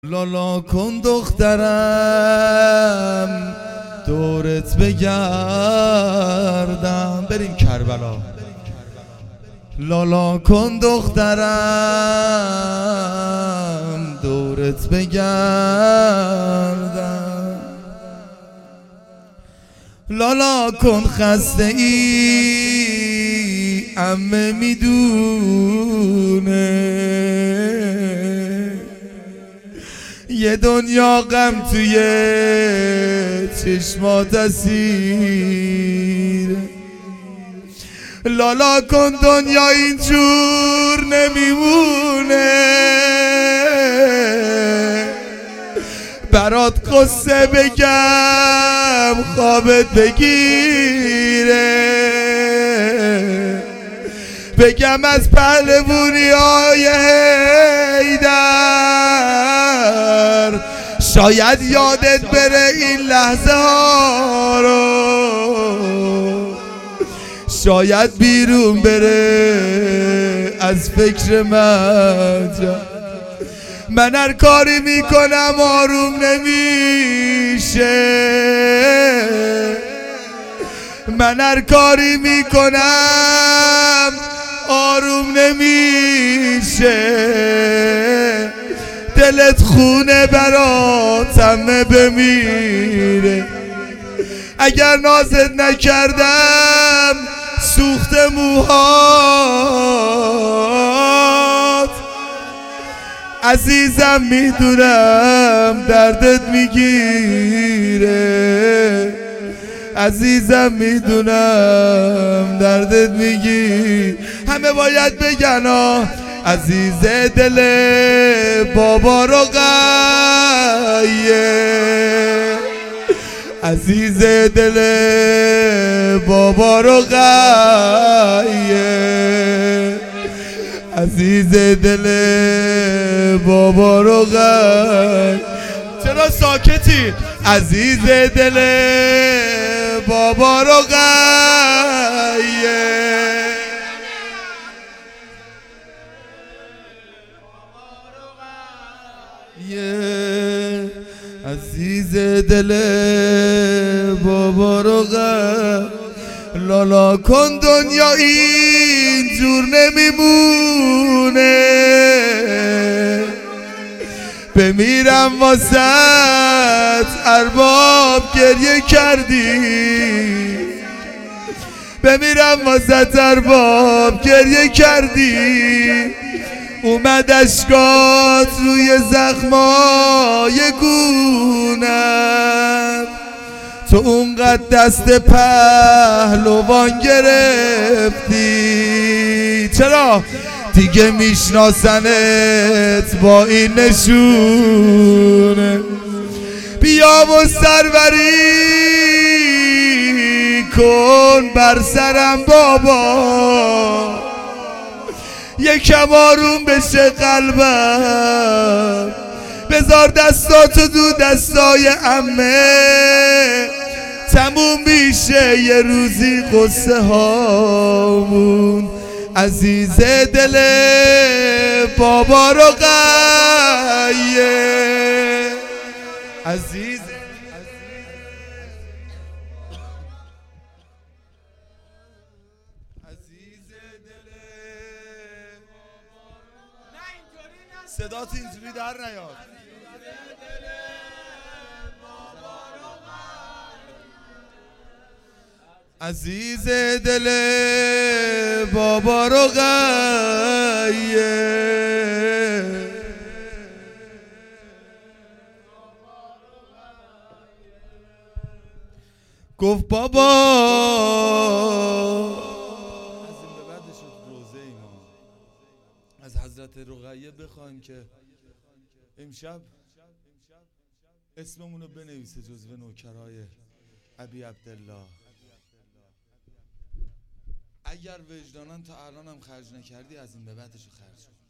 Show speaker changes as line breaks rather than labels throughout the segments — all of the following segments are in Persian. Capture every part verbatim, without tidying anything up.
لالا کن دخترم دورت بگردم، بریم کربلا. لالا کن دخترم دورت بگردم، لالا کن خسته ای عمه میدونه، یه دنیا غم توی چشمات اسیر. لالا کن دنیا اینجور نمیمونه، برات قصه بگم خوابت بگیره، بگم از پهلوونی های حیدر، شاید یادت بره این لحظه ها رو، شاید بیرون بره از فکر من. من هر کاری میکنم آروم نمیشه، من هر کاری میکنم آروم نمیشه، دلت خونه براتم بمیره. اگر نازت نکردم سوخت موهات، عزیزم میدونم دردت میگیره، عزیزم میدونم دردت میگیره. همه باید بگن آه عزیز دل بابا رو قیه، عزیز دل بابا رو قیه، عزیز دل بابا رو قیه. چرا ساکتی؟ عزیز دل بابا رو قیه، عزیز دل بابا رو غم. لالا کن دنیا اینجور نمیمونه، بمیرم واسط ارباب گریه کردی، بمیرم واسط ارباب گریه کردی، اومد اشکات روی زخمای گونم، تو اونقدر دست پهلوان گرفتی، چرا دیگه میشناسنت با این نشونه. بیا و سروری کن بر سرم بابا، یکم آروم بشه قلبم، بذار دستاتو دو دستای عمه، تموم میشه یه روزی قصه هامون. عزیز دل بابا رو قیه، عزیز صدات اینجوری در نیاد. عزیز دل بابا رو قیه، گفت بابا از حضرت رقیه بخوایم که امشب اسممونو بنویسه جزو نوکرای ابی عبدالله. اگر وجدانن تا الانم خرج نکردی از این به بعدش خرج کن.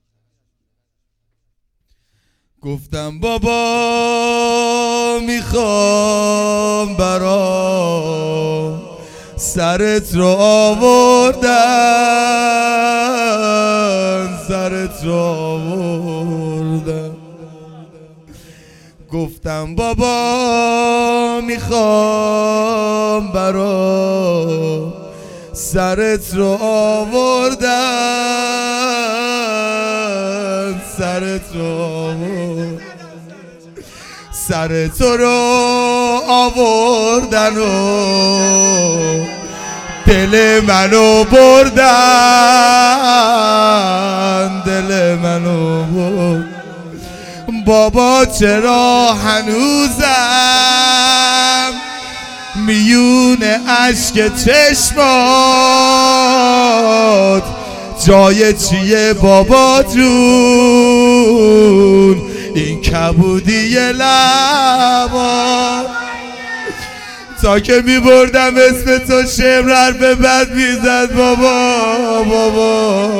گفتم بابا میخوام برام سرت رو آوردن، سرت رو آوردن، گفتم بابا میخوام برا سرت رو آوردن، سرت رو آوردن، سرت رو آوردن و دل منو بردن، دل منو بردن. بابا چرا هنوزم میون اشک چشمات جای چیه بابا جون این کبودی لبا؟ تا که می بردم اسم تو شمرر به بد میزد بابا بابا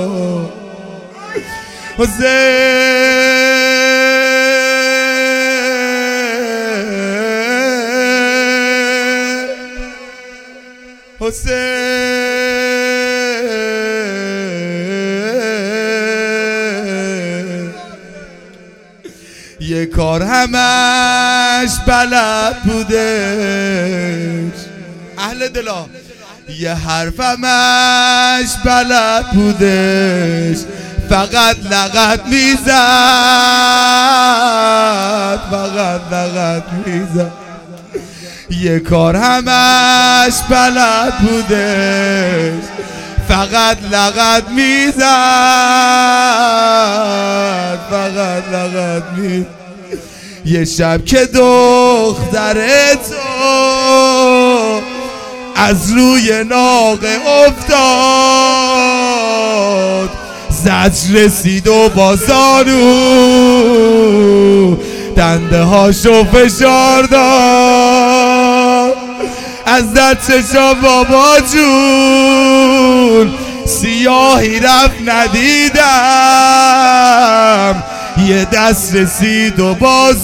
حسین حسین یه کار همش بلد بودش اهل دلا، یه حرف همش بلد بودش فقط لغت میزد، فقط لغت میزد. یه کار همش بلد بودش فقط لغت میزد، فقط لغت میزد. یه شب که دختر تو از روی ناقه افتاد زجر رسید و با زانو دنده هاشو فشار داد. از در چشم بابا جون سیاهی رفت ندیدم، یه دست رسید و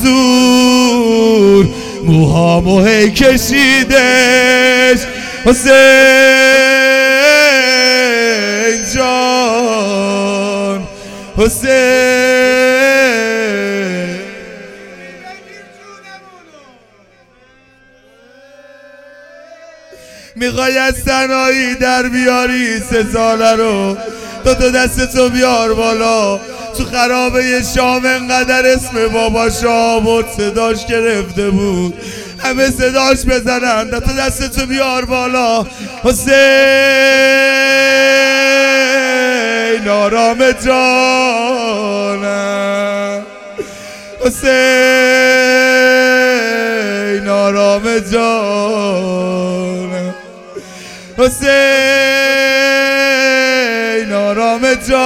بازور موهامو هی کشیدش. حسین جان حسین میخوای از تنهایی در بیاری سه ساله رو، دو تا دستتو بیار بالا. تو خرابه شام انقدر اسم بابا شامت صداش گرفته بود همه صداش بزنن. دو تا دستتو بیار بالا. حسین آرام جانم، حسین آرام جانم، حسین آرام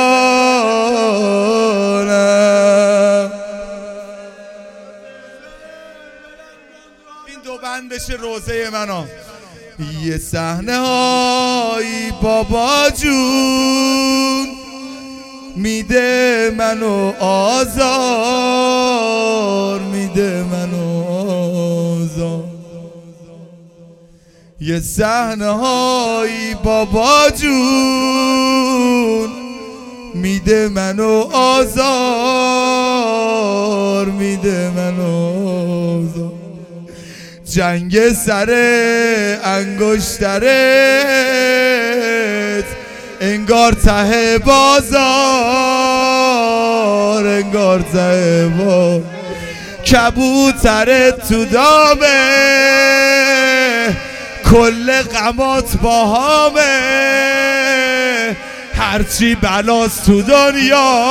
جانم. این دو بند بشه روزه منو. یه صحنه هایی بابا جون میده منو آزار، میده منو آزار. یه صحنه هایی بابا جون میده منو آزار، میده منو آزار. جنگ سر انگشترت انگار ته بازار، انگار ته بازار. کبوترت تو دامه کل غمات باهامه، هرچی بلاست تو دنیا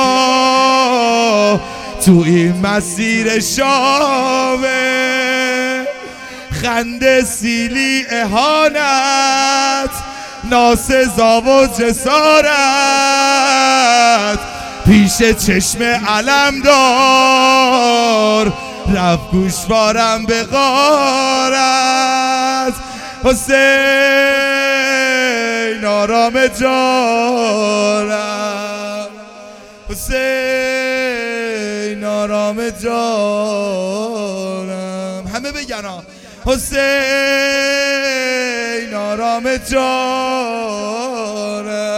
تو این مسیر شامه. خنده سیلی اهانت ناسزا و جسارت پیش چشم علمدار رفت گوشوارم به غارت. حسین آرام جانم، حسین آرام جانم. همه بگن حسین آرام جانم.